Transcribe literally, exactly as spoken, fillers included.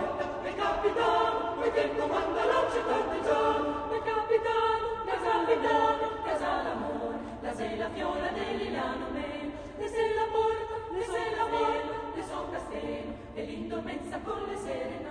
porta, il capitano, poiché comanda la città del giorno. Il capitano, capitano, casa d'amore, la sei la fiola dell'Ilano men, le sei la porta, le sei la porta, le son castello, e l'indolmenza con le serena.